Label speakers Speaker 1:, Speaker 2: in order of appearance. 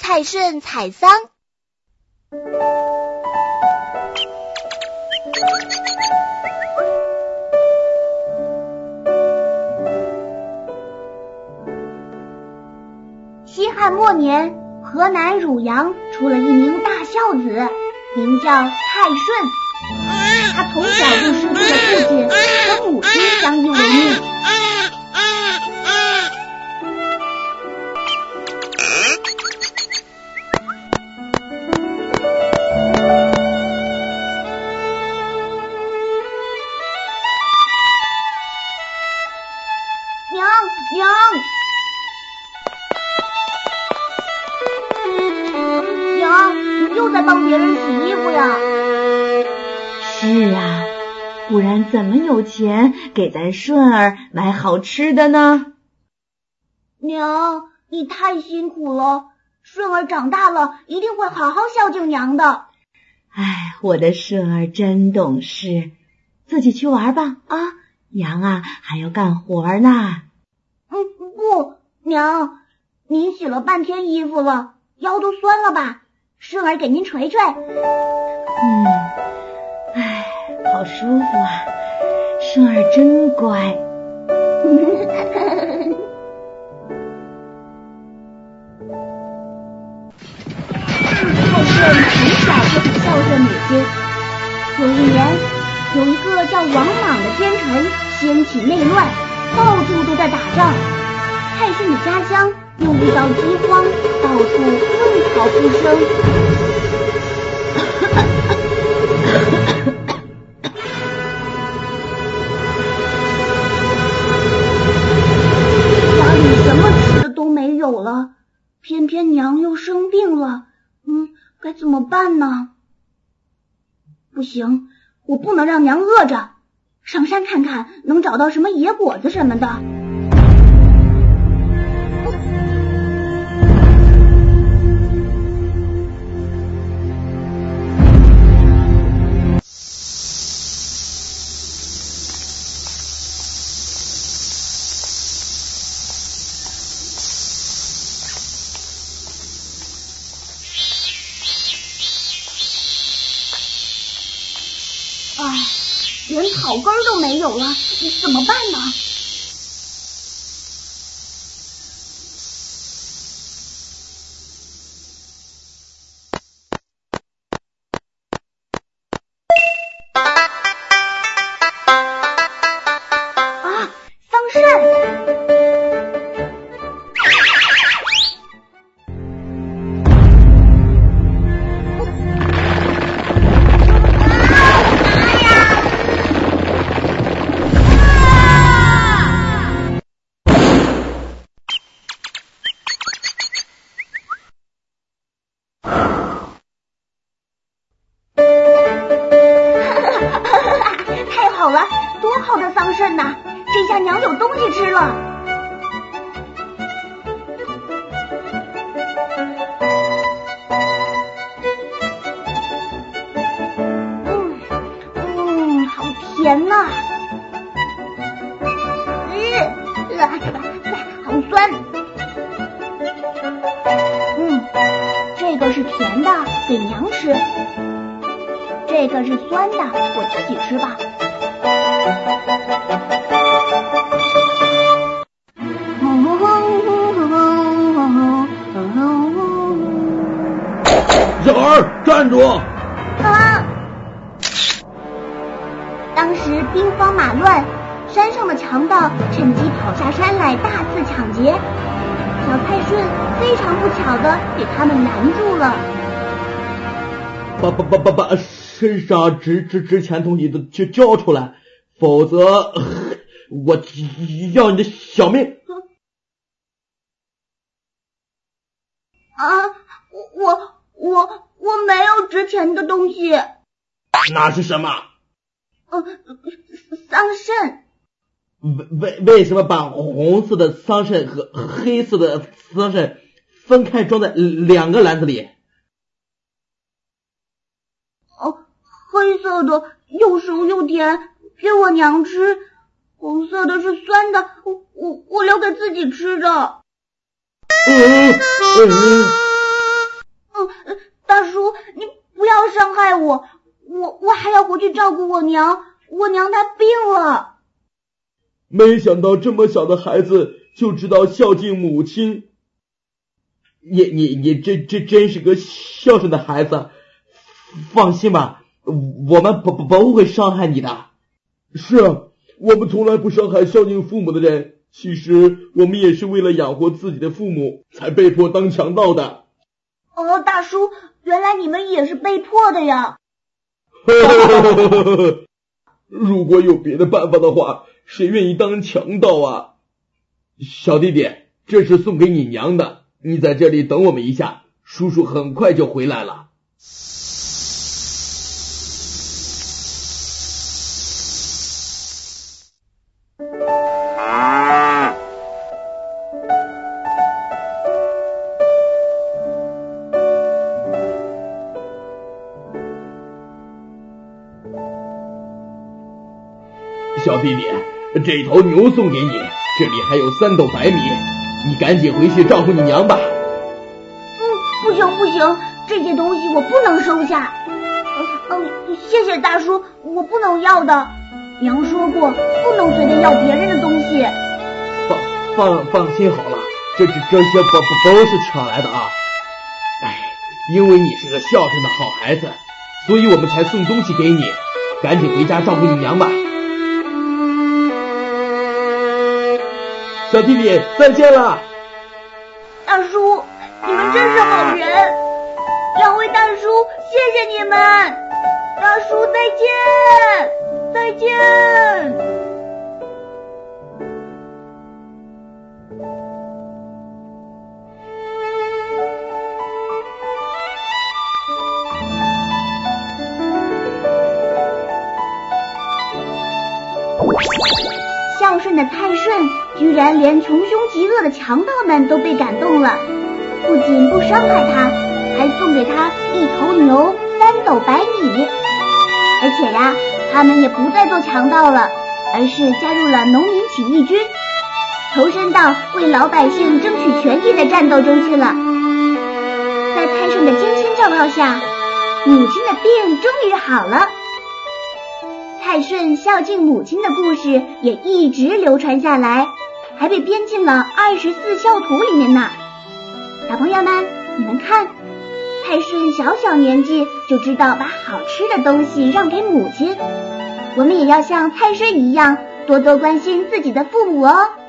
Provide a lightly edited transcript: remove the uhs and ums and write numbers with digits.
Speaker 1: 蔡顺采桑。
Speaker 2: 西汉末年，河南汝阳出了一名大孝子，名叫蔡顺。他从小就失去了父亲，和母亲相依为命。娘，你又在帮别人洗衣服呀？
Speaker 3: 是啊，不然怎么有钱给咱顺儿买好吃的呢？
Speaker 2: 娘，你太辛苦了，顺儿长大了一定会好好孝敬娘的。
Speaker 3: 哎，我的顺儿真懂事，自己去玩吧啊！娘啊，还要干活呢。
Speaker 2: 不，娘，您洗了半天衣服了，腰都酸了吧？顺儿给您捶捶。
Speaker 3: 哎，好舒服啊，顺儿真乖。
Speaker 2: 蔡顺从小就很孝顺母亲。有一年，有一个叫王莽的奸臣掀起内乱，到处都在打仗。蔡顺的家乡又遇到饥荒，到处寸草不生。家里什么吃的都没有了，偏偏娘又生病了，该怎么办呢？不行，我不能让娘饿着，上山看看能找到什么野果子什么的。连草根都没有了，怎么办呢？桑葚！太好了，多好的桑葚呐！这下娘有东西吃了。好甜呐！好酸。这个是甜的，给娘吃。这个是酸的，我自己吃吧。
Speaker 4: 小儿站住！
Speaker 2: 当时兵荒马乱，山上的强盗趁机跑下山来大肆抢劫，小蔡顺非常不巧的给他们拦住了。
Speaker 4: 把身上值钱东西都交出来，否则我要你的小命！
Speaker 2: 我没有值钱的东西。
Speaker 4: 那是什么？
Speaker 2: 桑葚。
Speaker 4: 为什么把红色的桑葚和黑色的桑葚分开装在两个篮子里？
Speaker 2: 黑色的又熟又甜，给我娘吃；红色的是酸的，我留给自己吃的。 我还要回去照顾我娘她病了。
Speaker 4: 没想到这么小的孩子就知道孝敬母亲，你真是个孝顺的孩子。放心吧，我们不会伤害你的。是啊，我们从来不伤害孝敬父母的人。其实我们也是为了养活自己的父母才被迫当强盗的。
Speaker 2: 哦，大叔，原来你们也是被迫的呀。
Speaker 4: 如果有别的办法的话，谁愿意当强盗啊？小弟弟，这是送给你娘的，你在这里等我们一下，叔叔很快就回来了。小弟弟，这头牛送给你，这里还有3斗白米，你赶紧回去照顾你娘吧。
Speaker 2: 不行，这些东西我不能收下。谢谢大叔，我不能要的。娘说过，不能随便要别人的东西。
Speaker 4: 放心好了，这些不是抢来的啊。因为你是个孝顺的好孩子，所以我们才送东西给你。赶紧回家照顾你娘吧。小弟弟，再见了。
Speaker 2: 大叔，你们真是好人。2位大叔，谢谢你们。大叔，再见。孝顺的蔡顺居然连穷凶极恶的强盗们都被感动了，不仅不伤害他，还送给他1头牛、3斗白米。而且呀，他们也不再做强盗了，而是加入了农民起义军，投身到为老百姓争取权益的战斗中去了。在蔡顺的精心照料下，母亲的病终于好了。蔡顺孝敬母亲的故事也一直流传下来，还被编进了24孝图里面呢。小朋友们，你们看，蔡顺小年纪就知道把好吃的东西让给母亲，我们也要像蔡顺一样，多多关心自己的父母哦。